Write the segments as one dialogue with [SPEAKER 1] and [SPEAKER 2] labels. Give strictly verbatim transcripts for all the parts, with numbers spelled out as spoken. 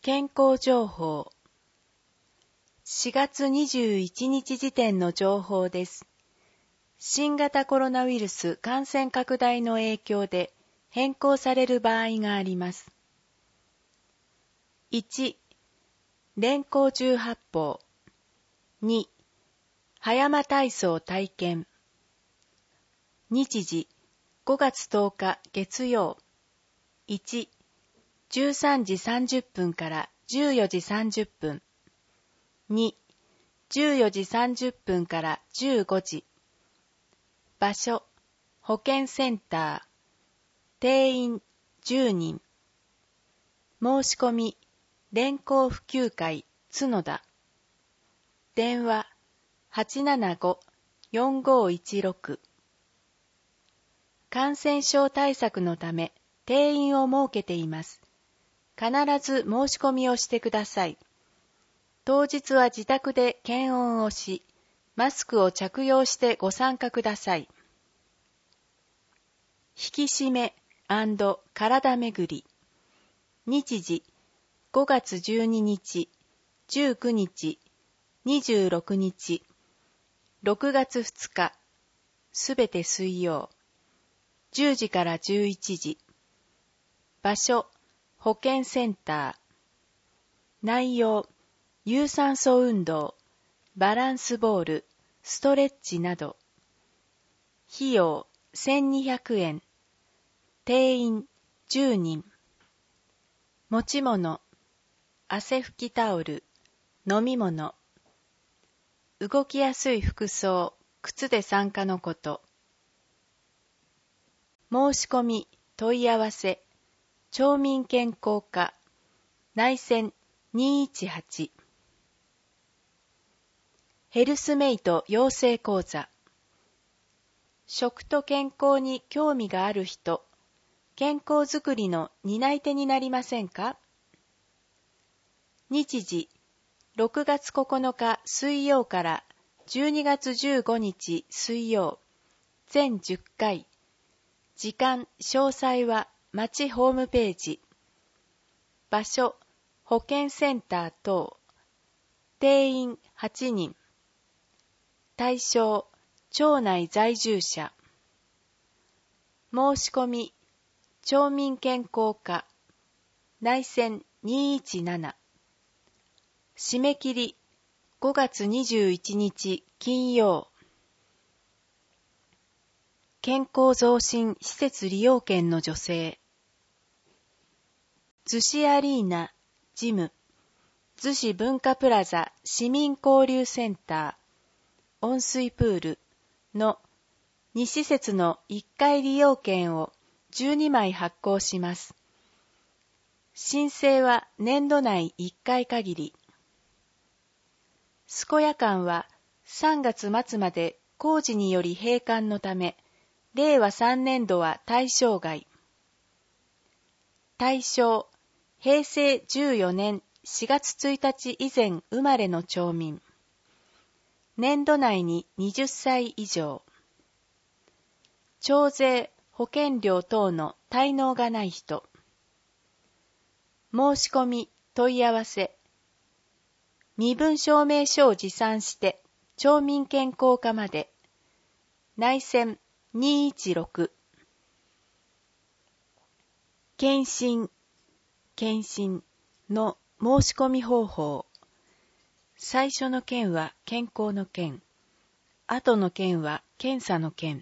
[SPEAKER 1] 健康情報。しがつにじゅういちにち時点の情報です。新型コロナウイルス感染拡大の影響で変更される場合があります。いち、連行銃発砲。に、葉山体操体験。日時、ごがつとおか月曜。いち、じゅうさんじさんじゅっぷんからじゅうよじさんじゅっぷん。に、じゅうよじさんじゅっぷんからじゅうごじ。場所、保健センター。定員じゅうにん。申し込み、連行普及会角田。電話 はちななご よんごいちろく。感染症対策のため定員を設けています。必ず申し込みをしてください。当日は自宅で検温をし、マスクを着用してご参加ください。引き締め&体めぐり。日時、ごがつじゅうににち、じゅうくにち、にじゅうろくにち、ろくがつふつか、すべて水曜。じゅうじからじゅういちじ。場所、保健センター。内容、有酸素運動、バランスボール、ストレッチなど。費用、せんにひゃくえん。定員、じゅうにん。持ち物、汗拭きタオル、飲み物。動きやすい服装、靴で参加のこと。申し込み、問い合わせ、町民健康課、内線にいちはち。ヘルスメイト養成講座。食と健康に興味がある人、健康づくりの担い手になりませんか？日時、ろくがつここのか水曜からじゅうにがつじゅうごにち水曜、全じゅっかい。時間、詳細は町ホームページ。場所、保健センター等。定員はちにん。対象、町内在住者。申し込み、町民健康課、内線にいちなな。締め切り、ごがつにじゅういちにち金曜。健康増進施設利用券の助成。逗子アリーナ、ジム、逗子文化プラザ市民交流センター、温水プールのに施設のいっかい利用券をじゅうにまい発行します。申請は年度内いっかい限り。健や館はさんがつまつまで工事により閉館のため、れいわさんねんどは対象外。対象、へいせいじゅうよねんしがつついたち以前生まれの町民。年度内にはたち以上。徴税、保険料等の滞納がない人。申し込み、問い合わせ。身分証明書を持参して町民健康課まで。内線にいちろく。検診、検診の申し込み方法。最初の件は健康の件。後の件は検査の件。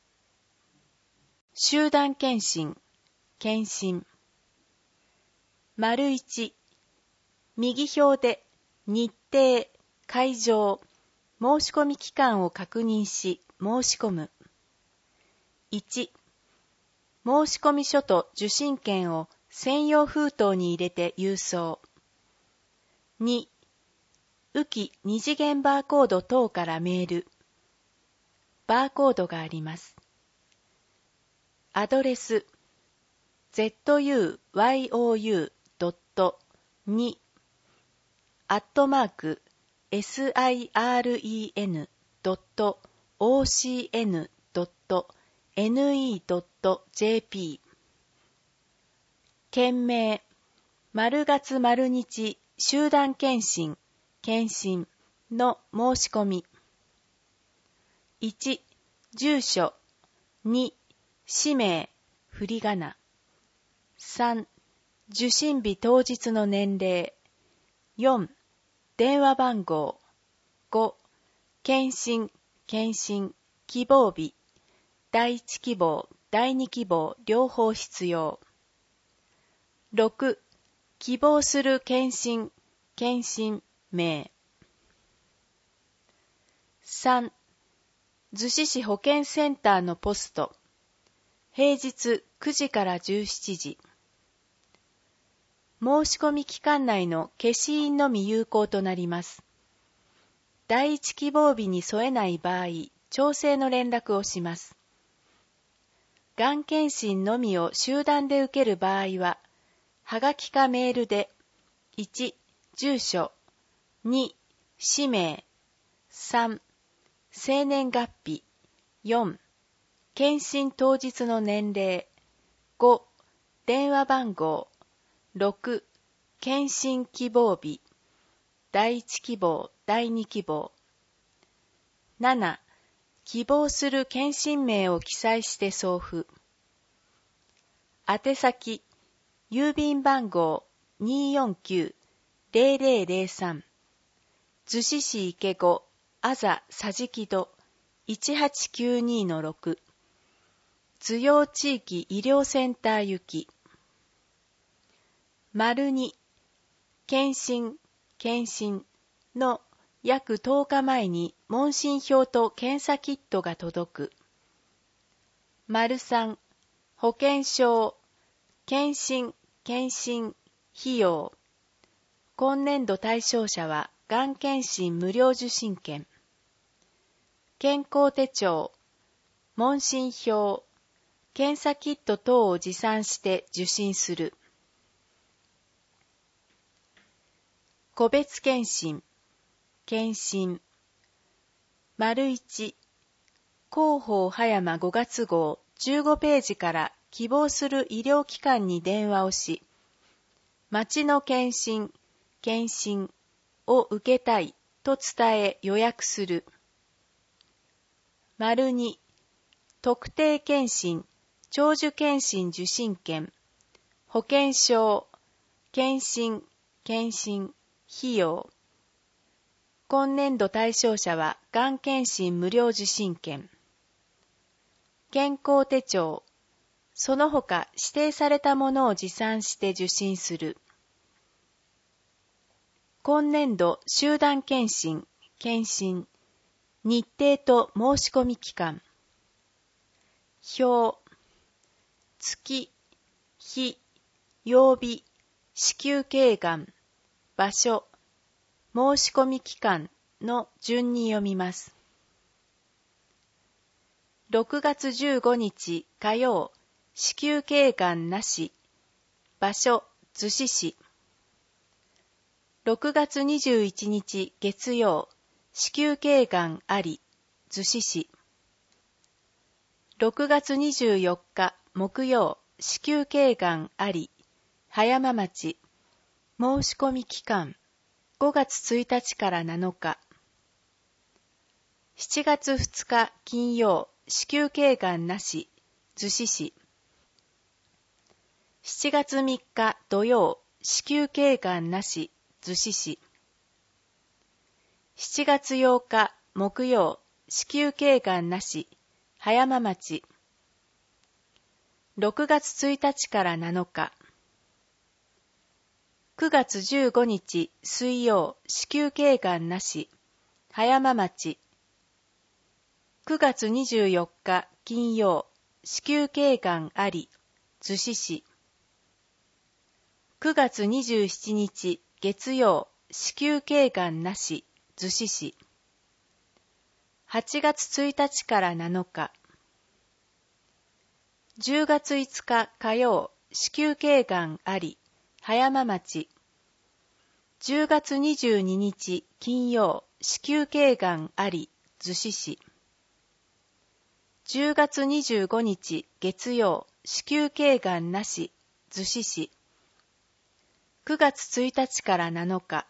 [SPEAKER 1] 集団検診、検診。丸いち、右表で日程、会場、申し込み期間を確認し申し込む。いち、申し込み書と受診券を専用封筒に入れて郵送。に、浮き二次元バーコード等からメール。バーコードがあります。アドレス ズユードットに アットマーク シン ドット オーシーエヌ ドット ネット ドット ジェーピー 件名丸月丸日集団検診、検診の申し込み。いち、住所。に、氏名、振り仮名。さん、受診日当日の年齢。よん、電話番号。ご、検診、検診、希望日。第一希望、第二希望、両方必要。ろく、希望する検診、検診名。さん、逗子市保健センターのポスト。平日くじからじゅうしちじ。申し込み期間内の消印のみ有効となります。第一希望日に添えない場合、調整の連絡をします。がん検診のみを集団で受ける場合は、はがきかメールで、いち、住所、に、氏名、さん、生年月日、よん、検診当日の年齢、ご、電話番号、ろく、検診希望日、第一希望、第二希望、なな、希望する検診名を記載して送付。宛先、郵便番号 にーよんきゅう ゼロゼロゼロさん 逗子市池子あざさじき戸 いちはちきゅうにのろく 図陽地域医療センター行き。丸に、検診、検診の約とおかまえに問診票と検査キットが届く。丸さん、保険証、検診、検診、費用。今年度対象者は、がん検診無料受診券。健康手帳、問診票、検査キット等を持参して受診する。個別検診、検診。丸いち、広報葉山ごがつ号じゅうごページから希望する医療機関に電話をし、町の検診、検診を受けたいと伝え予約する。丸に、特定検診、長寿検診受診券、保険証、検診、検診、費用。今年度対象者は、がん検診無料受診券。健康手帳、その他指定されたものを持参して受診する。今年度集団検診、検診、日程と申し込み期間。表、月、日、曜日、子宮頸がん、場所、申し込み期間の順に読みます。ろくがつじゅうごにち火曜、子宮頸がんなし、場所、逗子市。ろくがつにじゅういちにち月曜、子宮頸がんあり、逗子市。ろくがつにじゅうよっか木曜、子宮頸がんあり、葉山町。申し込み期間、ごがつついたちからなのか。しちがつふつか金曜、子宮頸がんなし、逗子市。しちがつみっか土曜、子宮頸がんなし、逗子市。しちがつようか木曜、子宮頸がんなし、葉山町。ろくがつついたちからなのか。くがつじゅうごにち水曜、子宮頸がんなし、葉山町。くがつにじゅうよっか金曜、子宮頸がんあり、逗子市。くがつにじゅうしちにち月曜、子宮頸がんなし、逗子市。はちがつついたちからなのか。じゅうがついつか火曜、子宮頸がんあり、葉山町。じゅうがつにじゅうににち金曜、子宮頸がんあり、逗子市。じゅうがつにじゅうごにち月曜、子宮頸がんなし、逗子市。 くがつついたちからなのか。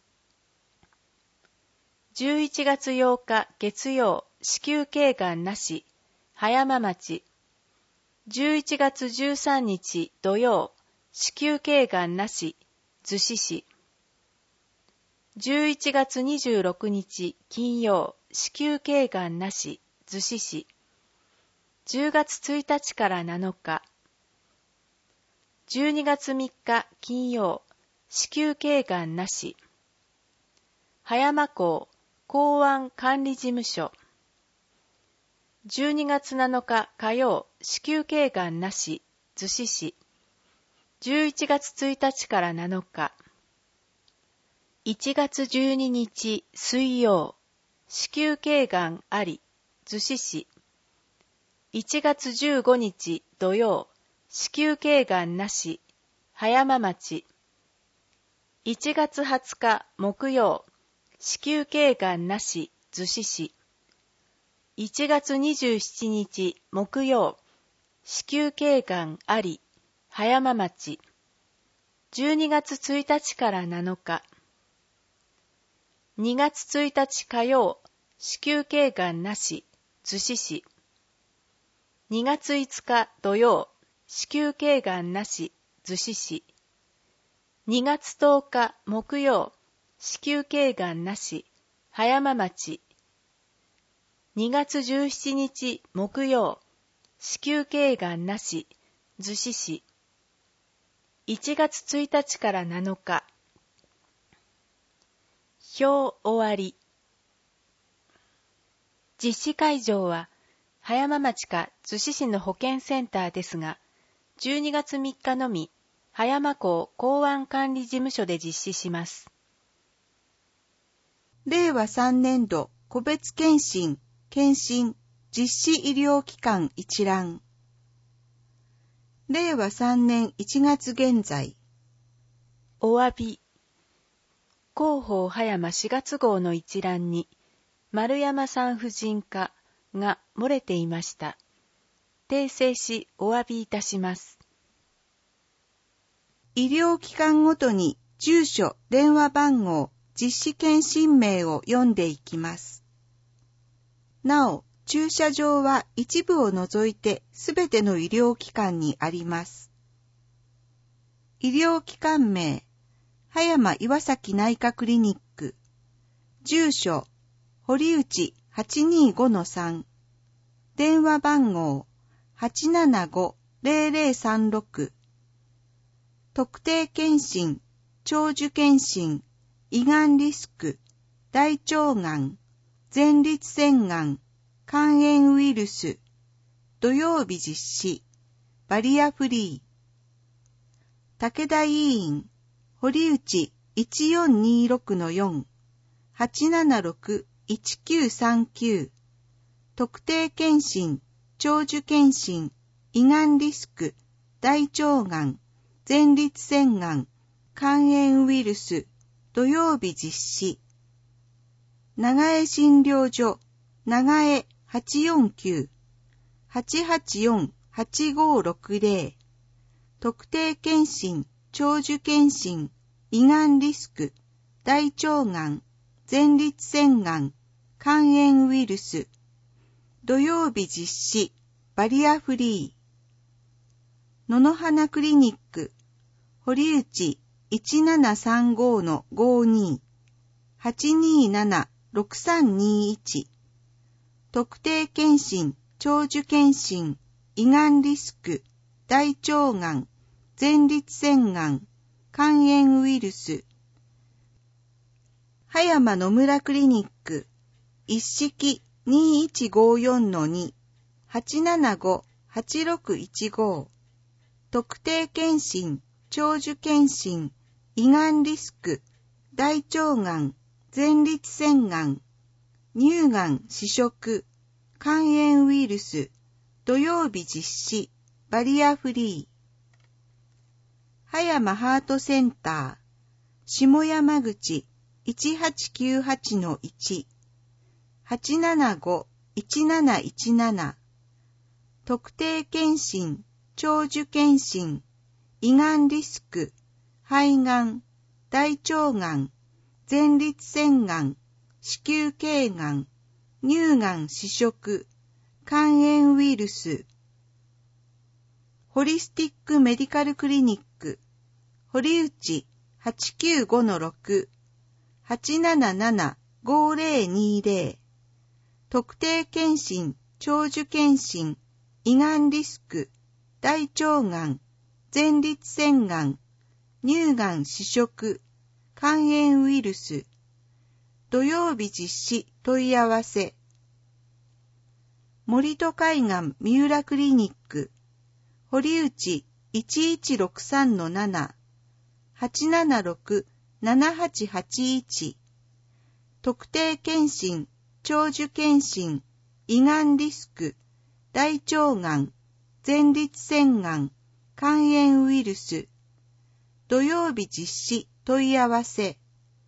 [SPEAKER 1] じゅういちがつようか月曜、子宮頸がんなし、葉山町。じゅういちがつじゅうさんにち土曜、子宮頸がんなし、逗子市。じゅういちがつにじゅうろくにち金曜、子宮頸がんなし、逗子市。じゅうがつついたちからなのか。じゅうにがつみっか金曜、子宮頸がんなし。葉山港港湾管理事務所。じゅうにがつなのか火曜、子宮頸がんなし、逗子市。じゅういちがつついたちからなのか。いちがつじゅうににち水曜、子宮頸がんあり、逗子市。いちがつじゅうごにち土曜、子宮頸がんなし、葉山町。いちがつはつか木曜、子宮頸がんなし、逗子市。いちがつにじゅうしちにち木曜、子宮頸がんあり、葉山町。じゅうにがつついたちからなのか。にがつついたち火曜、子宮頸がんなし、逗子市。にがついつか土曜、子宮頸がんなし、逗子市。にがつとおか木曜、子宮頸がんなし、葉山町。にがつじゅうしちにち木曜、子宮頸がんなし、逗子市。いちがつついたちからなのか。表終わり。実施会場は葉山町か逗子市の保健センターですが、じゅうにがつみっかのみ葉山港港湾管理事務所で実施します。
[SPEAKER 2] れいわさんねんど個別検診、検診、実施医療機関一覧。れいわさんねんいちがつ現在。
[SPEAKER 1] お詫び。広報葉山しがつ号の一覧に、丸山産婦人科が漏れていました。訂正しお詫びいたします。
[SPEAKER 2] 医療機関ごとに住所、電話番号、実施検診名を読んでいきます。なお、駐車場は一部を除いてすべての医療機関にあります。医療機関名、葉山岩崎内科クリニック。住所、堀内 はちにーごのさん。電話番号、はちななご ぜろぜろさんろく。特定検診、長寿検診、胃がんリスク、大腸がん、前立腺がん、肝炎ウイルス、土曜日実施、バリアフリー。武田医院、堀内 いちよんにーろくのよん、はちななろく いちきゅうさんきゅう。特定検診、長寿検診、胃がんリスク、大腸がん、前立腺がん、肝炎ウイルス、土曜日実施。長江診療所、長江はちよんきゅう、はちはちよん はちごろくぜろ。特定検診、長寿検診、胃がんリスク、大腸がん、前立腺がん、肝炎ウイルス、土曜日実施、バリアフリー。野々花クリニック、堀内 いちななさんごのごに、はちにーなな ろくさんにーいち。特定検診、長寿検診、胃がんリスク、大腸がん、前立腺がん、肝炎ウイルス。葉山野村クリニック、一式 にいちごよんのに、はちななご はちろくいちご。特定検診、長寿検診、胃がんリスク、大腸がん、前立腺がん、乳がん試食、肝炎ウイルス、土曜日実施、バリアフリー。葉山ハートセンター、下山口 いちはちきゅうはちのいち、はちななご いちなないちなな。特定検診、長寿検診、胃がんリスク、 肺がん、大腸がん、前立腺がん、子宮頸がん、乳がん試食、肝炎ウイルス。ホリスティックメディカルクリニック、堀内 はちきゅうごのろく、はちなななな ごぜろにぜろ。特定健診、長寿健診、胃がんリスク、大腸がん、前立腺がん、乳がん試食、肝炎ウイルス。土曜日実施問い合わせ。森戸海岸三浦クリニック、堀内 いちいちろくさんのなな、はちななろく ななはちはちいち。特定健診、長寿健診、胃がんリスク、大腸がん、前立腺がん、肝炎ウイルス。土曜日実施問い合わせ。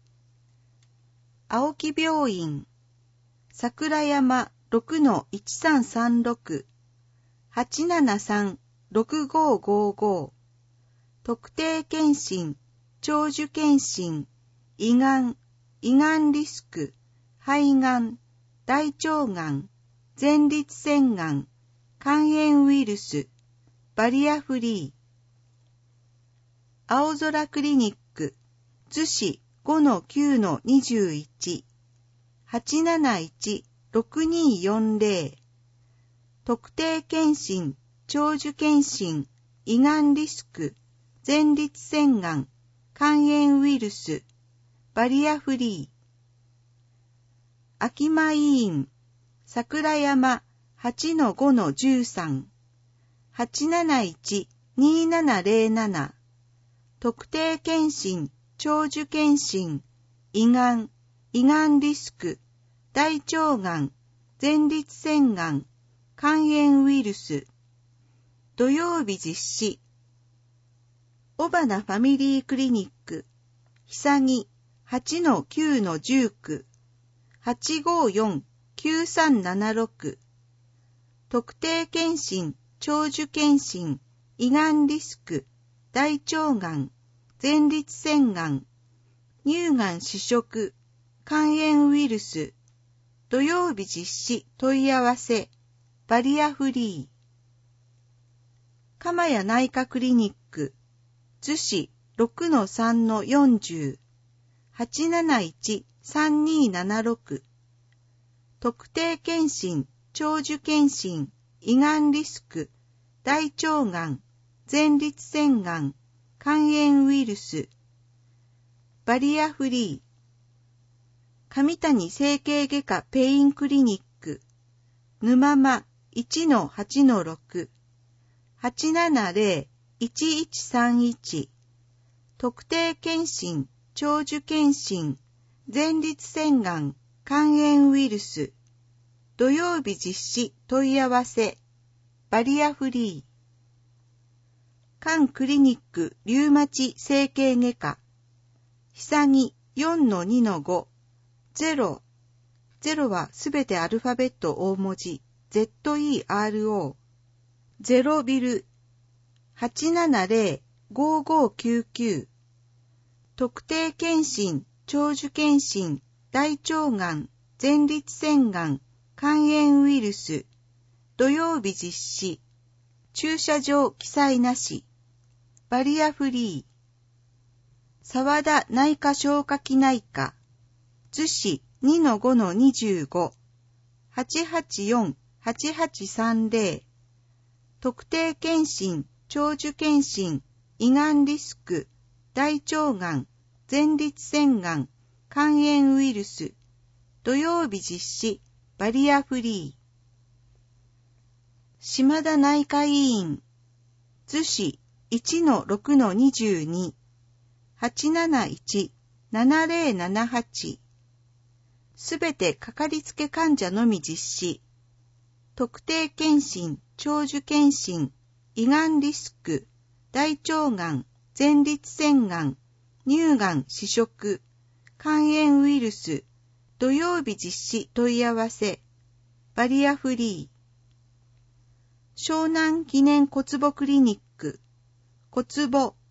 [SPEAKER 2] 青木病院、桜山 ろくのいちさんさんろく、はちななさんろくごごご。特定健診、長寿健診、胃がん、胃がんリスク、肺がん、大腸がん、前立腺がん、肝炎ウイルス、バリアフリー。青空クリニック、逗子 ごのきゅうのにじゅういち、はちなないちろくによんぜろ。特定健診、長寿健診、胃がんリスク、前立腺がん、肝炎ウイルス、バリアフリー。秋間医院、桜山 はちのごのじゅうさん、はちなないちにななぜろなな。特定健診、長寿健診、胃がん、胃がんリスク、大腸がん、前立腺がん、肝炎ウイルス。土曜日実施。尾花ファミリークリニック、久木 はちのきゅうのじゅうきゅう、はちごよん きゅうさんななろく。特定健診、長寿健診、胃がんリスク、大腸がん、前立腺がん、乳がん試食、肝炎ウイルス。土曜日実施問い合わせ、バリアフリー。鎌谷内科クリニック、逗子 ろくのさんのよんじゅう、はちなないちさんにななろく。特定健診、長寿健診、胃がんリスク、大腸がん、前立腺がん、肝炎ウイルス。バリアフリー。上谷整形外科ペインクリニック、沼間 いちのはちのろく、はちななぜろ いちいちさんいち。特定健診、長寿健診、前立腺がん、肝炎ウイルス。土曜日実施問い合わせ、バリアフリー。肝クリニックリュウマチ整形外科、久木 よんのにのご、ゼロ、ゼロはすべてアルファベット大文字、ゼットイーアールオー、ゼロビル、はちななぜろ ごごきゅうきゅう。特定健診、長寿健診、大腸がん、前立腺がん、肝炎ウイルス。土曜日実施。駐車場記載なし。バリアフリー。沢田内科消化器内科。逗子 にのごのにじゅうご、はちはちよん はちはちさんぜろ。特定健診、長寿健診、胃がんリスク、大腸がん、前立腺がん、肝炎ウイルス。土曜日実施、バリアフリー。島田内科医院、逗子 いちのろくのにじゅうに、はちなないち ななぜろななはち。すべてかかりつけ患者のみ実施。特定健診、長寿健診、胃がんリスク、大腸がん、前立腺がん、乳がん試食、肝炎ウイルス。土曜日実施問い合わせ、バリアフリー。湘南記念骨母クリニック、骨母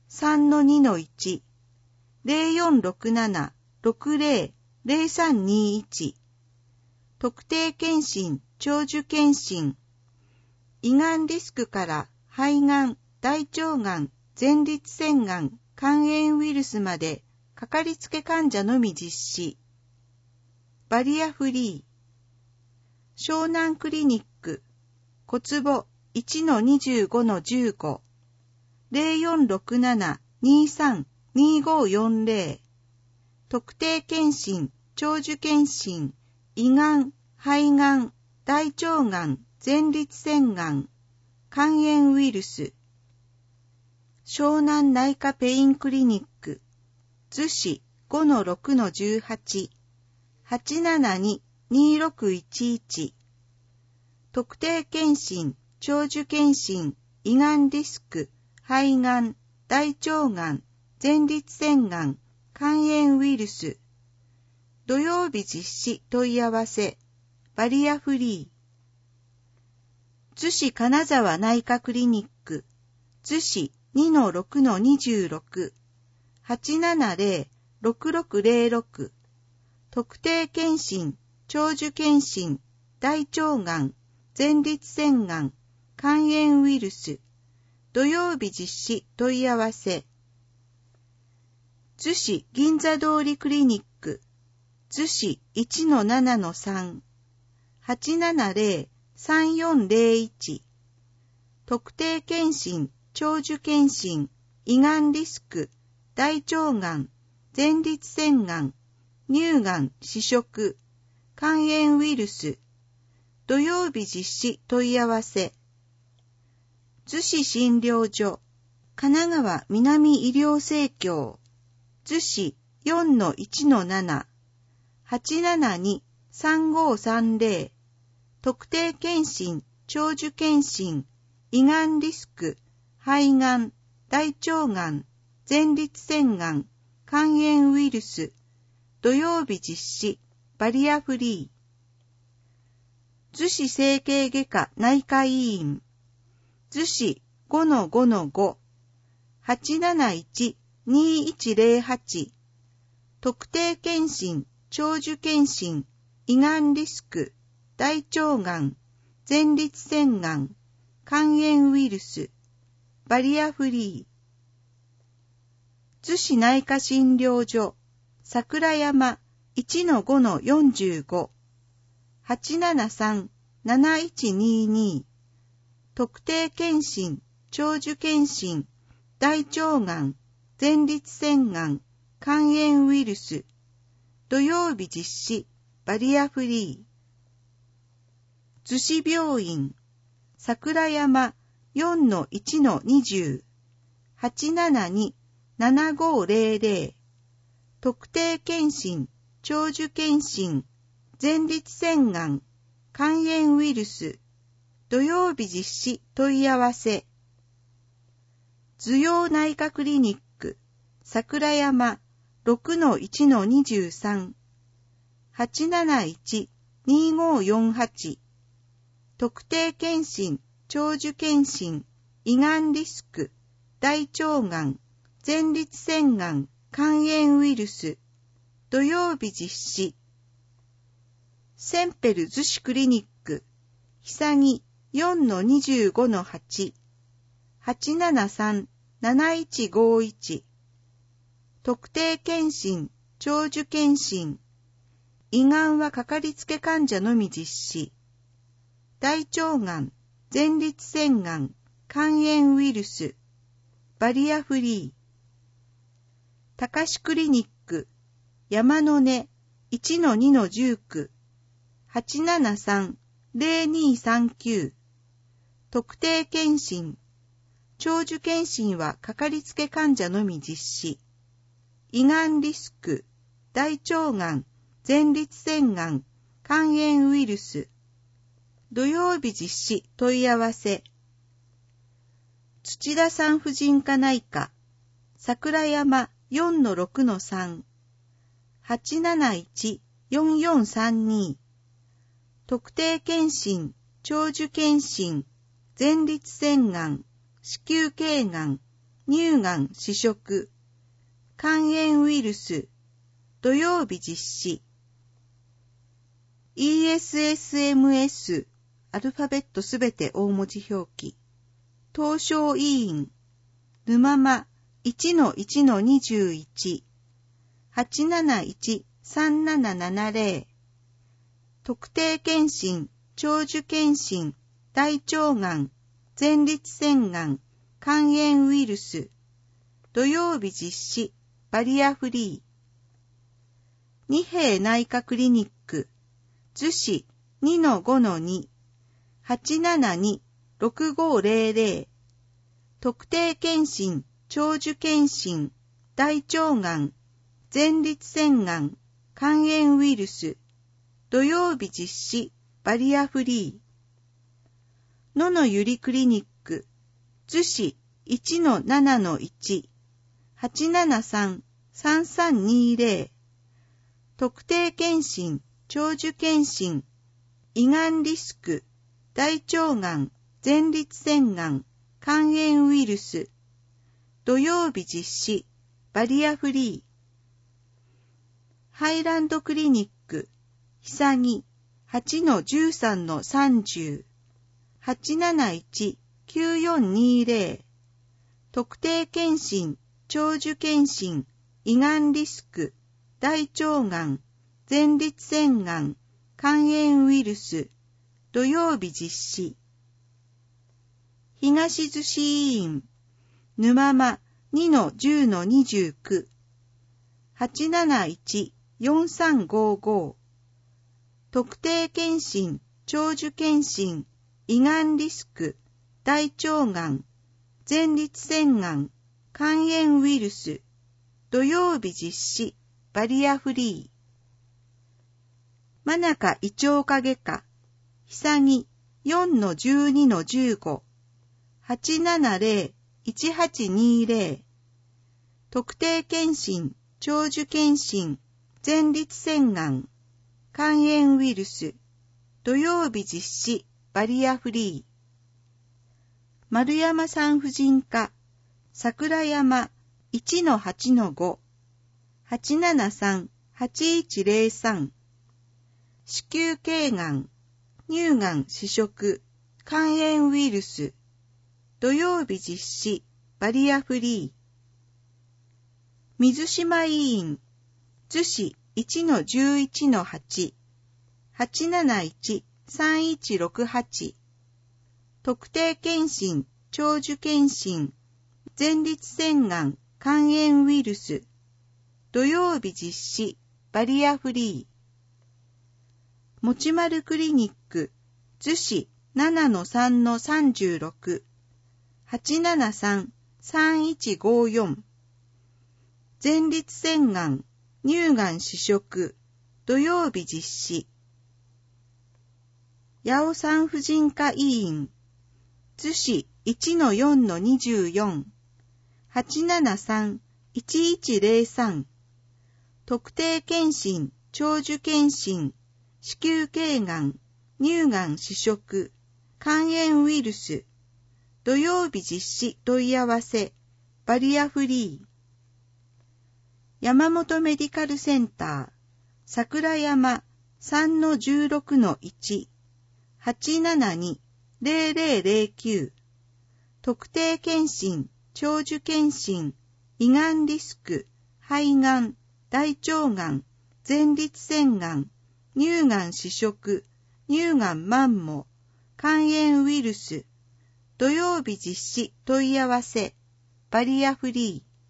[SPEAKER 2] さんのにのいち、ゼロよんろくなな ろくゼロ ゼロさんにいち、特定健診、長寿健診、胃がんリスクから肺がん、大腸がん、前立腺がん、肝炎ウイルスまでかかりつけ患者のみ実施。バリアフリー。湘南クリニック、小坪 いちのにじゅうごのじゅうご、ゼロよんろくなな にさん にごよんゼロ、特定健診、長寿健診、胃がん、肺がん、大腸がん、前立腺がん、肝炎ウイルス。湘南内科ペインクリニック、逗子 ごのろくのじゅうはち、はちななに にろくいちいち、特定健診、長寿健診、胃がんリスク、肺がん、大腸がん、前立腺がん、肝炎ウイルス。土曜日実施問い合わせ、バリアフリー。逗子金沢内科クリニック、逗子 にのろくのにじゅうろく、はちななゼロ ろくろくゼロろく、特定健診、長寿健診、大腸がん、前立腺がん、肝炎ウイルス。土曜日実施問い合わせ。逗子銀座通りクリニック、逗子 いちのななのさん、はちななゼロ さんよんゼロいち、特定健診、長寿健診、胃がんリスク、大腸がん、前立腺がん、乳がん、試食、肝炎ウイルス。土曜日実施問い合わせ。逗子診療所、神奈川南医療生協、逗子 よんのいちのなな、はちななに さんごさんゼロ、特定健診、長寿健診、胃がんリスク、肺がん、大腸がん、前立腺がん、肝炎ウイルス。土曜日実施、バリアフリー。逗子整形外科内科医院、逗子 ごのごのご、はちなないち にいちゼロはち、特定健診、長寿健診、胃がんリスク、大腸がん、前立腺がん、肝炎ウイルス、バリアフリー。逗子内科診療所、桜山 いちのごのよんじゅうご、はちななさん なないちにに、特定健診、長寿健診、大腸がん、前立腺がん、肝炎ウイルス。土曜日実施、バリアフリー。逗子病院、桜山 よんのいちのにじゅう、はちななに ななごゼロゼロ、特定健診、長寿健診、前立腺がん、肝炎ウイルス。土曜日実施問い合わせ。頭陽内科クリニック、桜山 ろくのいちのにじゅうさん、はちなないち にごよんはち、特定健診、長寿健診、胃がんリスク、大腸がん、前立腺がん、肝炎ウイルス。土曜日実施。センペル逗子クリニック、久木 よんのにじゅうごのはち、はちななさん なないちごいち、特定健診、長寿健診、胃がんはかかりつけ患者のみ実施。大腸がん、前立腺がん、肝炎ウイルス、バリアフリー。高志クリニック、山の根 いちのにのじゅうきゅう、はちななさん ゼロにさんきゅう、特定健診、長寿健診はかかりつけ患者のみ実施。胃がんリスク、大腸がん、前立腺がん、肝炎ウイルス。土曜日実施問い合わせ。土田産婦人科内科、桜山 よんのろくのさん、はちなないち よんよんさんに、特定健診、長寿健診、前立腺がん、子宮頸がん、 乳がん試食、肝炎ウイルス、土曜日実施。イーエスエスエムエス、アルファベットすべて大文字表記。東証委員、沼間 いちのいちのにじゅういち、はちなないちさんななななぜろ、特定健診、長寿健診、大腸がん、前立腺がん、肝炎ウイルス、土曜日実施、バリアフリー。二平内科クリニック、逗子 にのごのに、はちななにろくごぜろぜろ、特定健診、長寿健診、大腸がん、前立腺がん、肝炎ウイルス、土曜日実施、バリアフリー。野のゆりクリニック、逗子 いちのななのいち、はちななさんさんさんにぜろ、特定健診、長寿健診、胃がんリスク、大腸がん、前立腺がん、肝炎ウイルス、土曜日実施、バリアフリー。ハイランドクリニック、ひさぎ はちのじゅうさんのさんじゅう、はちなないちきゅうよんにぜろ、特定健診、長寿健診、胃がんリスク、大腸がん、前立腺がん、肝炎ウイルス、土曜日実施。東逗子医院、沼間 にのじゅうのにじゅうきゅう、はちなないちよんさんごご、特定健診、長寿健診、胃がんリスク、大腸がん、前立腺がん、肝炎ウイルス、土曜日実施、バリアフリー。真中胃腸科外科、ひさぎ よんのじゅうにのじゅうご、はちななぜろいちはちにぜろ、特定健診、長寿健診、前立腺がん、肝炎ウイルス、土曜日実施、バリアフリー。丸山産婦人科、桜山 いちのはちのご、はちななさんはちいちぜろさん、子宮頸がん、乳がん試食、肝炎ウイルス、土曜日実施、バリアフリー。水島医院、逗子 いちのじゅういちのはち、はちなないちさんいちろくはち、特定健診、長寿健診、前立腺がん、肝炎ウイルス、土曜日実施、バリアフリー。もちまるクリニック、逗子 ななのさんのさんじゅうろく、はちななさんさんいちごよん、前立腺がん、乳がん試食、土曜日実施。八尾産婦人科医院、逗子 いちのよんのにじゅうよん、はちななさんいちいちぜろさん、特定健診、長寿健診、子宮頸がん、乳がん試食、肝炎ウイルス、土曜日実施問い合わせ、バリアフリー。山本メディカルセンター、桜山 さんのじゅうろくのいち、はちななにぜろぜろぜろきゅう、特定健診、長寿健診、胃がんリスク、肺がん、大腸がん、前立腺がん、乳がん試食、乳がんマンモ、肝炎ウイルス、土曜日実施問い合わせ、バリアフリー。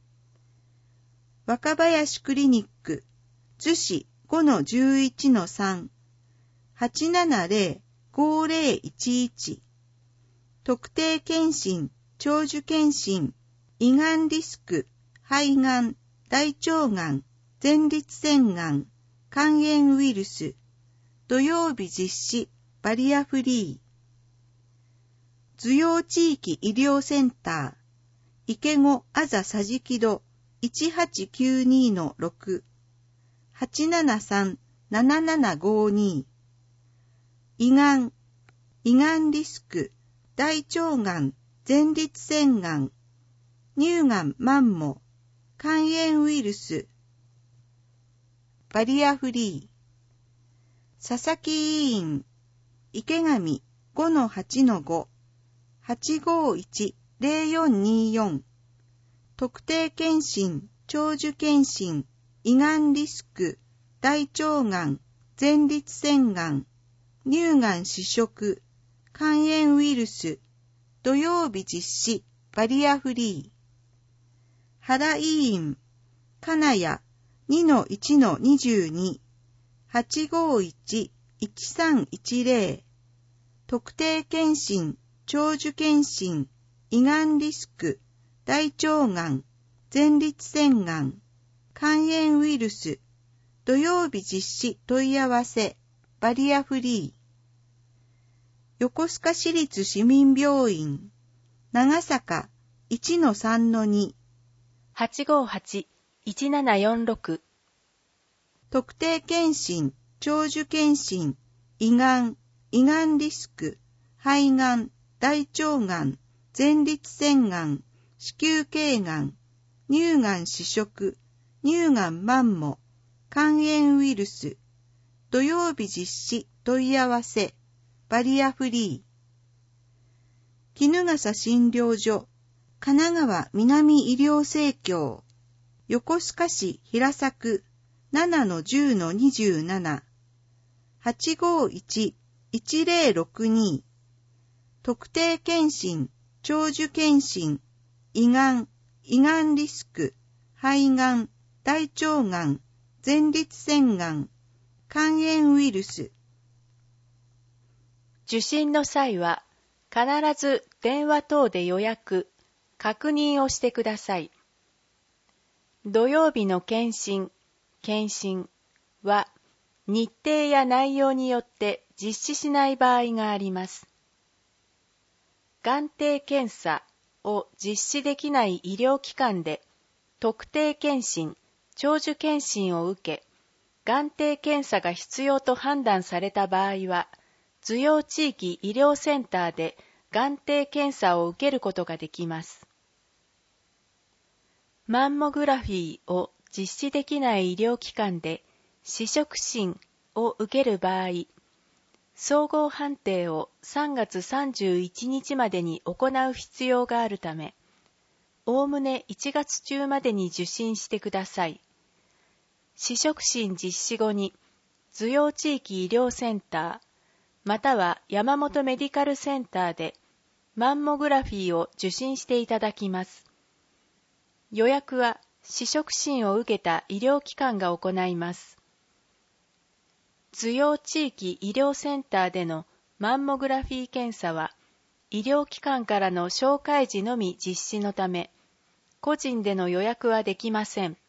[SPEAKER 2] 若林クリニック、逗子 ごのじゅういちのさん、はちななぜろごぜろいちいち、特定健診、長寿健診、胃がんリスク、肺がん、大腸がん、前立腺がん、肝炎ウイルス、土曜日実施、バリアフリー。受容地域医療センター、池子あざさじきどいちはちきゅうにのろく、はちななさんななななごに、胃がん、胃がんリスク、大腸がん、前立腺がん、 乳がんマンモ、肝炎ウイルス、バリアフリー、佐々木委員、池上 ごのはちのご、はちごいち ゼロよんによん、特定健診、長寿健診、胃がんリスク、大腸がん、前立腺がん、乳がん試食、肝炎ウイルス、土曜日実施、バリアフリー。原委員、金谷 にのいちのにじゅうに、はちごいち いちさんいちゼロ、特定健診、長寿健診、胃がんリスク、大腸がん、前立腺がん、肝炎ウイルス、土曜日実施問い合わせ、バリアフリー。横須賀市立市民病院、長坂 いちのさんのに、
[SPEAKER 1] はちごはち いちななよんろく、
[SPEAKER 2] 特定健診、長寿健診、胃がん、胃がんリスク、肺がん、大腸がん、前立腺がん、子宮頸がん、乳がん試食、乳がんマンモ、肝炎ウイルス、土曜日実施問い合わせ、バリアフリー。衣笠診療所、神奈川南医療生協、横須賀市平作 ななのじゅうのにじゅうなな、はちごいち いちゼロろくに、特定健診、長寿健診、胃がん、胃がんリスク、肺がん、大腸がん、前立腺がん、肝炎ウイルス。
[SPEAKER 1] 受診の際は必ず電話等で予約、確認をしてください。土曜日の検診、検診は日程や内容によって実施しない場合があります。眼底検査を実施できない医療機関で特定健診、長寿健診を受け、眼底検査が必要と判断された場合は、受容地域医療センターで眼底検査を受けることができます。マンモグラフィーを実施できない医療機関で試食診を受ける場合、総合判定をさんがつさんじゅういちにちまでに行う必要があるため、おおむねいちがつ中までに受診してください。試食診実施後に、受容地域医療センター、または山本メディカルセンターでマンモグラフィーを受診していただきます。予約は試食診を受けた医療機関が行います。受容地域医療センターでのマンモグラフィー検査は、医療機関からの紹介時のみ実施のため、個人での予約はできません。